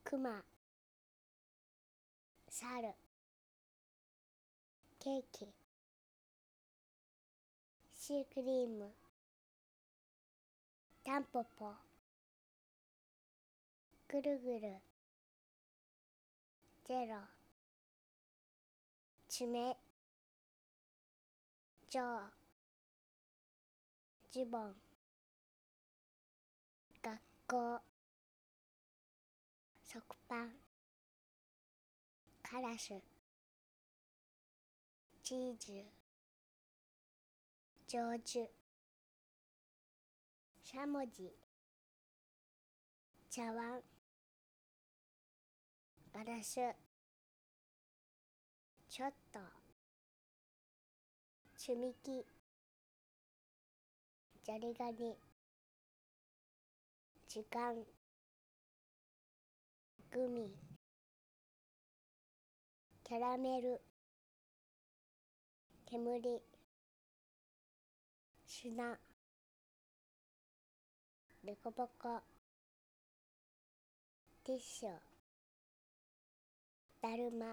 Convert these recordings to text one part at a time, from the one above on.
クマ、サル、ケーキ、シュークリーム、タンポポ、ぐるぐる、ゼロ、爪、ジョー、ジュボン、学校、食パン、カラス、チーズ、上手、しゃもじ、茶碗、ガラス、ちょっと、積み木、ザリガニ、時間、グミ、キャラメル、煙、砂、デコボコ、ティッシュ、だるま、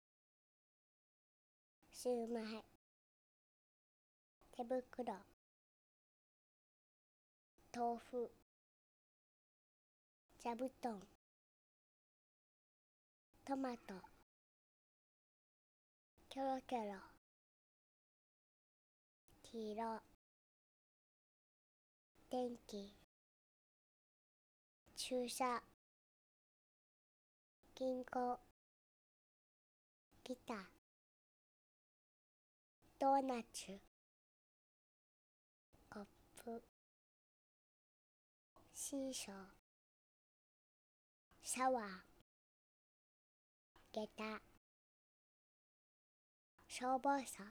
シューマイ、手袋、豆腐、座布団、トマト、キョロキョロ、黄色、電気、注射、銀行、ギター、ドーナツ、コップ、シーソー、シャワー、下駄、消防車、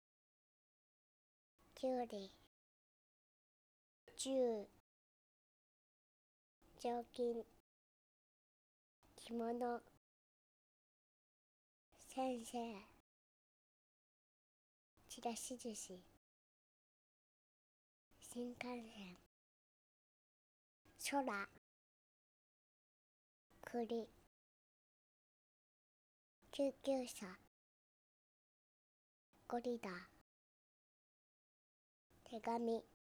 キュウリ、銃、雑巾、着物、先生、ちらし寿司、新幹線、空、栗、救急車、ゴリラ、手紙、